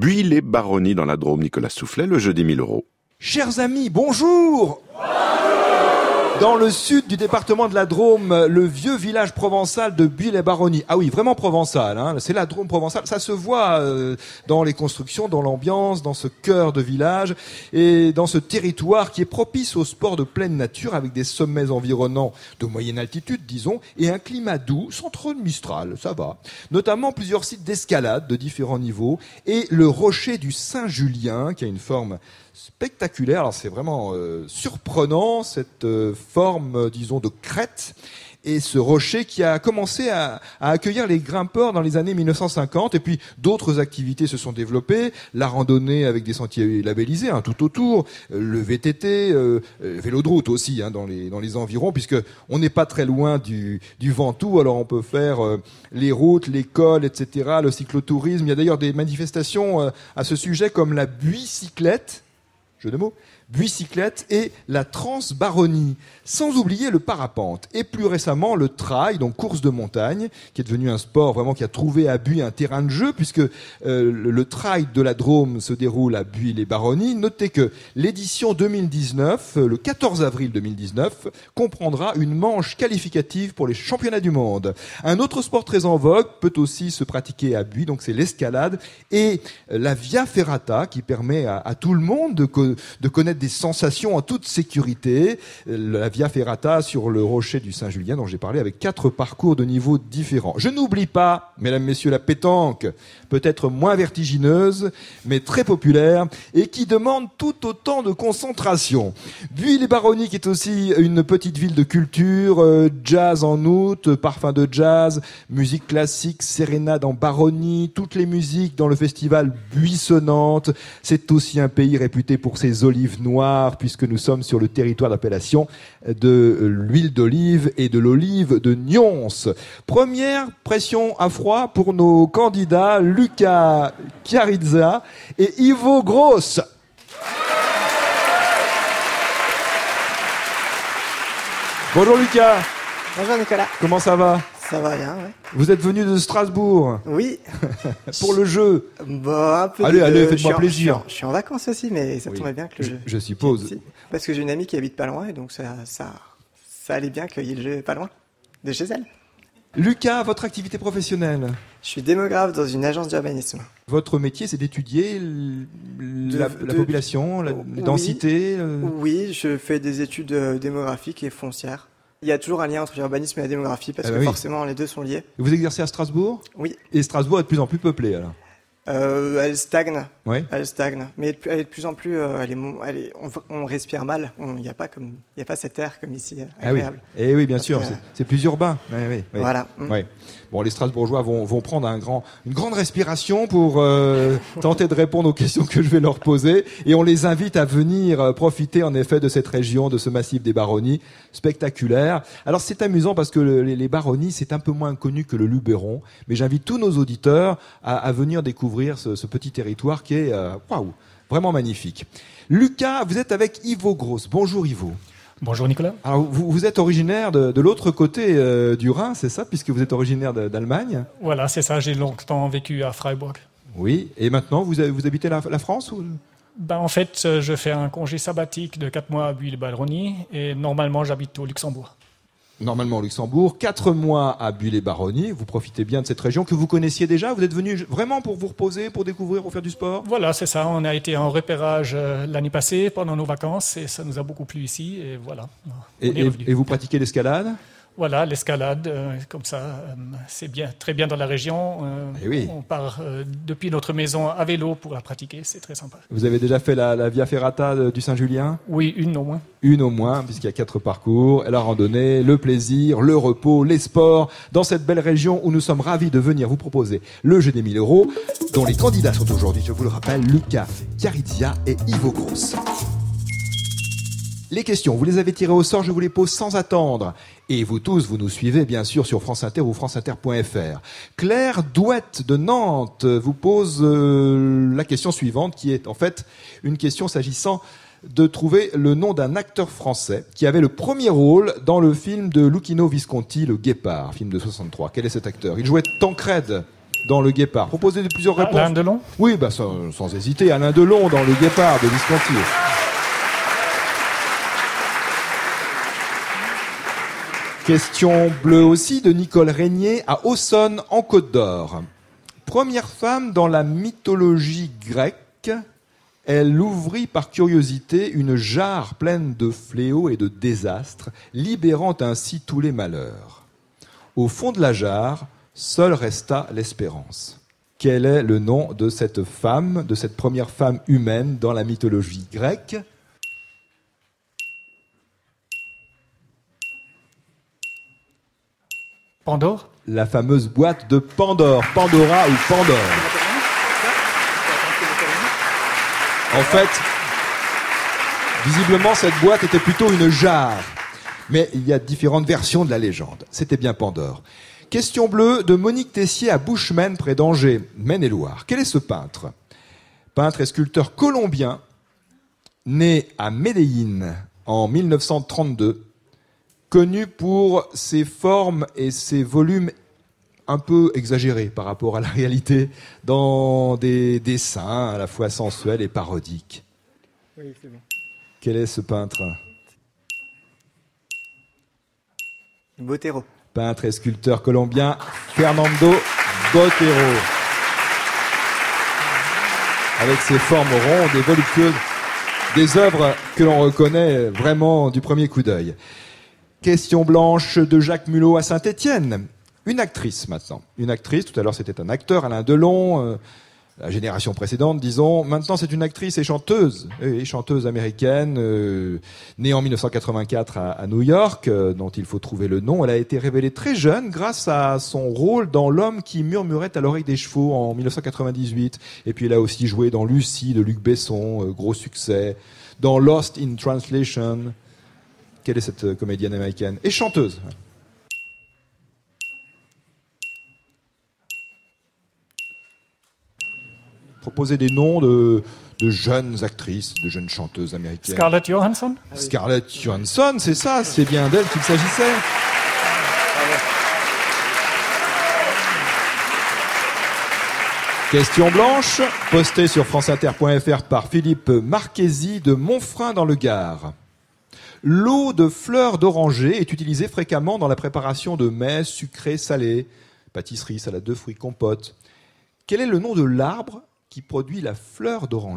Buis-les-Baronnies dans la Drôme. Nicolas Soufflet, le jeu des 1000 €. Chers amis, bonjour. Dans le sud du département de la Drôme, le vieux village provençal de Buis-les-Baronnies. Ah oui, vraiment provençal, hein. C'est la Drôme provençale. Ça se voit dans les constructions, dans l'ambiance, dans ce cœur de village et dans ce territoire qui est propice au sport de pleine nature avec des sommets environnants de moyenne altitude, disons, et un climat doux, sans trop de mistral, ça va. Notamment plusieurs sites d'escalade de différents niveaux et le rocher du Saint-Julien qui a une forme spectaculaire. Alors c'est vraiment surprenant cette forme, disons, de crête. Et ce rocher qui a commencé à accueillir les grimpeurs dans les années 1950. Et puis d'autres activités se sont développées. La randonnée avec des sentiers labellisés, hein, tout autour. Le VTT, vélo de route aussi, hein, dans les environs, puisque on n'est pas très loin du Ventoux. Alors on peut faire les routes, les cols, etc. Le cyclotourisme. Il y a d'ailleurs des manifestations à ce sujet comme la Buis-cyclette. Jeu de mots, Buis-cyclette et la Transbaronnie, sans oublier le parapente et plus récemment le trail, donc course de montagne, qui est devenu un sport vraiment qui a trouvé à Buis un terrain de jeu puisque le trail de la Drôme se déroule à Buis-les-Baronnies. Notez que l'édition 2019, le 14 avril 2019, comprendra une manche qualificative pour les championnats du monde. Un autre sport très en vogue peut aussi se pratiquer à Buis, donc c'est l'escalade et la Via Ferrata qui permet à tout le monde de connaître des sensations en toute sécurité. La Via Ferrata sur le rocher du Saint-Julien dont j'ai parlé avec 4 parcours de niveaux différents. Je n'oublie pas, mesdames, messieurs, la pétanque, peut-être moins vertigineuse, mais très populaire et qui demande tout autant de concentration. Buis-les-Baronnies qui est aussi une petite ville de culture, jazz en août, parfum de jazz, musique classique, sérénade en baronnie, toutes les musiques dans le festival Buissonnante. C'est aussi un pays réputé pour ses olives noires, puisque nous sommes sur le territoire d'appellation de l'huile d'olive et de l'olive de Nyons. Première pression à froid pour nos candidats Lucas Chiarizza et Ivo Gross. Bonjour Lucas. Bonjour Nicolas. Comment ça va ? Ça va bien, ouais. Vous êtes venu de Strasbourg ? Oui. Pour le jeu ? Bon, un peu allez, faites-moi plaisir. Je suis en vacances aussi, mais ça tombait bien que le jeu. Je suppose. Parce que j'ai une amie qui habite pas loin, et donc ça allait bien qu'il y ait le jeu pas loin de chez elle. Lucas, votre activité professionnelle ? Je suis démographe dans une agence d'urbanisme. Votre métier, c'est d'étudier la population, la densité Oui, je fais des études démographiques et foncières. Il y a toujours un lien entre l'urbanisme et la démographie, parce que forcément, les deux sont liés. Vous exercez à Strasbourg ? Oui. Et Strasbourg est de plus en plus peuplée, alors ? Elle stagne. Oui. Elle stagne. Mais elle est de plus en plus, on respire mal. Il n'y a pas cet air comme ici, agréable. Ah oui. Et oui, bien sûr, c'est plus urbain. Oui. Voilà. Oui. Bon, les Strasbourgeois vont prendre une grande respiration pour tenter de répondre aux questions que je vais leur poser. Et on les invite à venir profiter, en effet, de cette région, de ce massif des Baronnies, spectaculaire. Alors, c'est amusant parce que les Baronnies, c'est un peu moins connu que le Luberon. Mais j'invite tous nos auditeurs à venir découvrir ce petit territoire qui est vraiment magnifique. Lucas, vous êtes avec Ivo Gross. Bonjour Ivo. Bonjour Nicolas. Alors vous êtes originaire de l'autre côté du Rhin, c'est ça, puisque vous êtes originaire d'Allemagne ? Voilà, c'est ça, j'ai longtemps vécu à Freiburg. Oui, et maintenant vous habitez la France ou... En fait, je fais un congé sabbatique de 4 mois à Buis-les-Baronnies et normalement j'habite au Luxembourg. Normalement au Luxembourg, 4 mois à Buis-les-Baronnies. Vous profitez bien de cette région que vous connaissiez déjà. Vous êtes venu vraiment pour vous reposer, pour découvrir, pour faire du sport ? Voilà, c'est ça. On a été en repérage l'année passée pendant nos vacances et ça nous a beaucoup plu ici. Et voilà. Et vous pratiquez l'escalade ? Voilà, l'escalade, comme ça, c'est bien, très bien dans la région. Oui. On part depuis notre maison à vélo pour la pratiquer, c'est très sympa. Vous avez déjà fait la Via Ferrata du Saint-Julien ? Oui, une au moins. Une au moins, puisqu'il y a 4 parcours, la randonnée, le plaisir, le repos, les sports, dans cette belle région où nous sommes ravis de venir vous proposer le jeu des 1000 €, dont les candidats sont aujourd'hui, je vous le rappelle, Lucas Chiarizza et Ivo Gross. Les questions, vous les avez tirées au sort, je vous les pose sans attendre. Et vous tous, vous nous suivez bien sûr sur France Inter ou franceinter.fr. Claire Douette de Nantes vous pose la question suivante, qui est en fait une question s'agissant de trouver le nom d'un acteur français qui avait le premier rôle dans le film de Luchino Visconti, Le Guépard, film de 63. Quel est cet acteur ? Il jouait Tancrède dans Le Guépard. Proposez plusieurs réponses. Alain Delon? Oui, sans hésiter, Alain Delon dans Le Guépard de Visconti. Question bleue aussi de Nicole Régnier à Aussonne en Côte d'Or. Première femme dans la mythologie grecque, elle ouvrit par curiosité une jarre pleine de fléaux et de désastres, libérant ainsi tous les malheurs. Au fond de la jarre, seule resta l'espérance. Quel est le nom de cette femme, de cette première femme humaine dans la mythologie grecque ? Pandore? La fameuse boîte de Pandore, Pandora ou Pandore. En fait, visiblement, cette boîte était plutôt une jarre. Mais il y a différentes versions de la légende. C'était bien Pandore. Question bleue de Monique Tessier à Bushman, près d'Angers, Maine-et-Loire. Quel est ce peintre ? Peintre et sculpteur colombien, né à Medellín en 1932, connu pour ses formes et ses volumes un peu exagérés par rapport à la réalité, dans des dessins à la fois sensuels et parodiques. Oui, c'est bon. Quel est ce peintre ? Botero. Peintre et sculpteur colombien, Fernando Botero. Avec ses formes rondes et voluptueuses, des œuvres que l'on reconnaît vraiment du premier coup d'œil. Question blanche de Jacques Mulot à Saint-Étienne. Une actrice maintenant. Une actrice, tout à l'heure c'était un acteur, Alain Delon, la génération précédente, disons. Maintenant c'est une actrice et chanteuse américaine, née en 1984 à New York, dont il faut trouver le nom. Elle a été révélée très jeune grâce à son rôle dans L'homme qui murmurait à l'oreille des chevaux en 1998. Et puis elle a aussi joué dans Lucie de Luc Besson, gros succès. Dans Lost in Translation. Quelle est cette comédienne américaine ? Et chanteuse. Proposez des noms de jeunes actrices, de jeunes chanteuses américaines. Scarlett Johansson? Scarlett Johansson, c'est ça, c'est bien d'elle qu'il s'agissait. Question blanche, postée sur franceinter.fr par Philippe Marchesi de Montfrin dans le Gard. L'eau de fleurs d'oranger est utilisée fréquemment dans la préparation de mets sucrés, salés, pâtisseries, salades de fruits, compotes. Quel est le nom de l'arbre qui produit la fleur d'oranger ?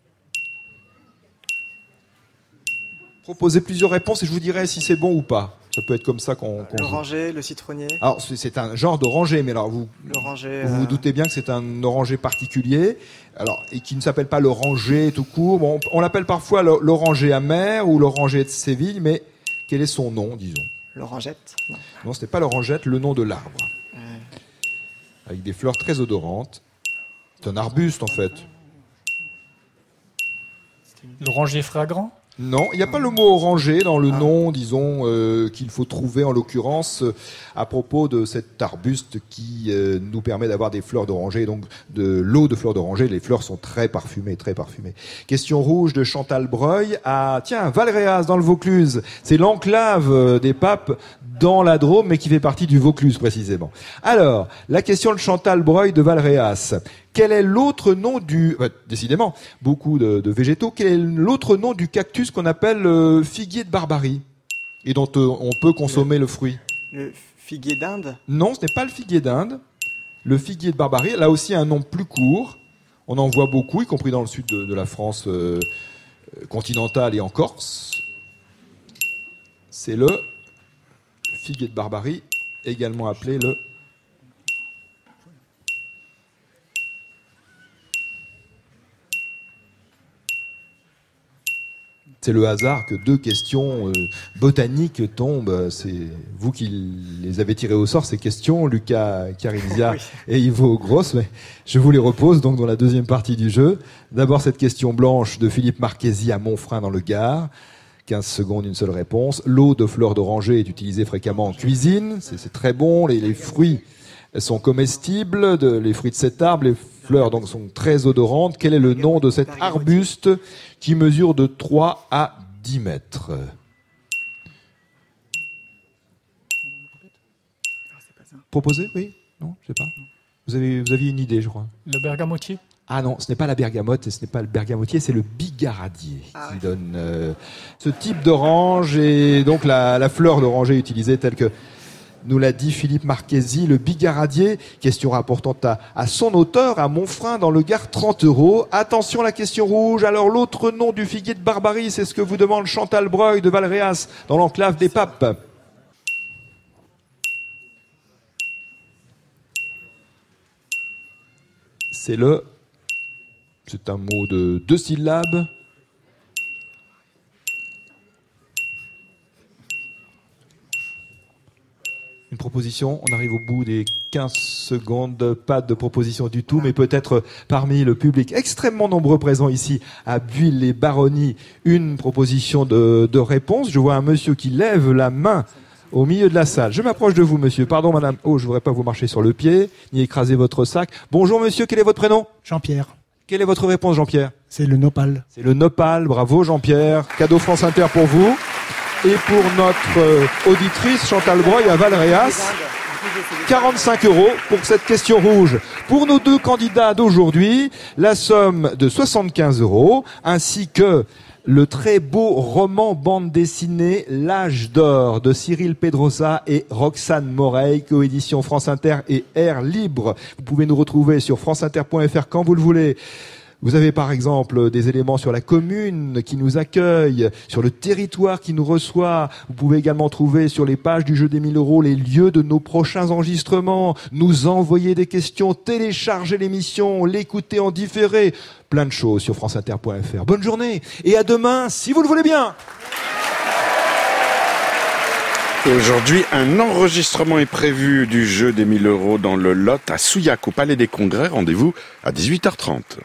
Proposez plusieurs réponses et je vous dirai si c'est bon ou pas. Ça peut être comme ça qu'on L'oranger, le citronnier. Alors, c'est un genre d'oranger, mais alors vous vous doutez bien que c'est un oranger particulier, alors, et qui ne s'appelle pas l'oranger tout court. Bon, on l'appelle parfois l'oranger amer ou l'oranger de Séville, mais quel est son nom, disons ? L'orangette ? Non, c'était pas l'orangette, le nom de l'arbre. Avec des fleurs très odorantes. C'est un arbuste, en fait. L'oranger fragrant? Non, il n'y a pas le mot oranger dans le nom, disons, qu'il faut trouver en l'occurrence à propos de cet arbuste qui nous permet d'avoir des fleurs d'oranger, donc de l'eau de fleurs d'oranger. Les fleurs sont très parfumées, très parfumées. Question rouge de Chantal Breuil à, Valréas dans le Vaucluse. C'est l'enclave des papes dans la Drôme, mais qui fait partie du Vaucluse précisément. Alors, la question de Chantal Breuil de Valréas. Quel est l'autre nom du... décidément, beaucoup de végétaux. Quel est l'autre nom du cactus qu'on appelle figuier de Barbarie et dont on peut consommer le fruit? Le figuier d'Inde? Non, ce n'est pas le figuier d'Inde. Le figuier de Barbarie, elle a aussi un nom plus court. On en voit beaucoup, y compris dans le sud de la France continentale et en Corse. C'est le figuier de Barbarie, également appelé le... C'est le hasard que deux questions botaniques tombent. C'est vous qui les avez tirées au sort, ces questions, Lucas Carinzia oui. Et Ivo Gross. Mais je vous les repose donc dans la deuxième partie du jeu. D'abord cette question blanche de Philippe Marchesi à Montfrin dans le Gard. 15 secondes, une seule réponse. L'eau de fleurs d'oranger est utilisée fréquemment en cuisine. C'est très bon. Les fruits sont comestibles. Les fruits de cet arbre, les fleurs donc sont très odorantes. Quel est le nom de cet arbuste qui mesure de 3 à 10 mètres? Proposé? Oui? Non, je sais pas. Vous aviez une idée, je crois. Le bergamotier? Ah non, ce n'est pas la bergamote et ce n'est pas le bergamotier, c'est le bigaradier qui donne ce type d'orange et donc la fleur d'oranger utilisée telle que nous l'a dit Philippe Marchesi, le bigaradier. Question rapportant à son auteur, à Montfrein dans le Gard, 30 €. Attention, la question rouge. Alors l'autre nom du figuier de Barbarie, c'est ce que vous demande Chantal Breuil de Valréas dans l'enclave des Papes. C'est un mot de 2 syllabes. Une proposition, on arrive au bout des 15 secondes, pas de proposition du tout, mais peut-être parmi le public extrêmement nombreux présent ici à Buis-les-Baronnies, une proposition de réponse. Je vois un monsieur qui lève la main au milieu de la salle. Je m'approche de vous, monsieur. Pardon, madame. Oh, je voudrais pas vous marcher sur le pied, ni écraser votre sac. Bonjour, monsieur. Quel est votre prénom? Jean-Pierre. Quelle est votre réponse, Jean-Pierre? C'est le nopal. C'est le nopal. Bravo, Jean-Pierre. Cadeau France Inter pour vous. Et pour notre auditrice, Chantal Breuil à Valréas, 45 € pour cette question rouge. Pour nos 2 candidats d'aujourd'hui, la somme de 75 €, ainsi que le très beau roman bande dessinée L'âge d'or de Cyril Pedrosa et Roxane Moreil, coédition France Inter et Air Libre. Vous pouvez nous retrouver sur franceinter.fr quand vous le voulez. Vous avez par exemple des éléments sur la commune qui nous accueille, sur le territoire qui nous reçoit. Vous pouvez également trouver sur les pages du jeu des 1000 € les lieux de nos prochains enregistrements, nous envoyer des questions, télécharger l'émission, l'écouter en différé. Plein de choses sur franceinter.fr. Bonne journée et à demain si vous le voulez bien. Aujourd'hui, un enregistrement est prévu du jeu des 1000 € dans le Lot à Souillac au Palais des Congrès. Rendez-vous à 18h30.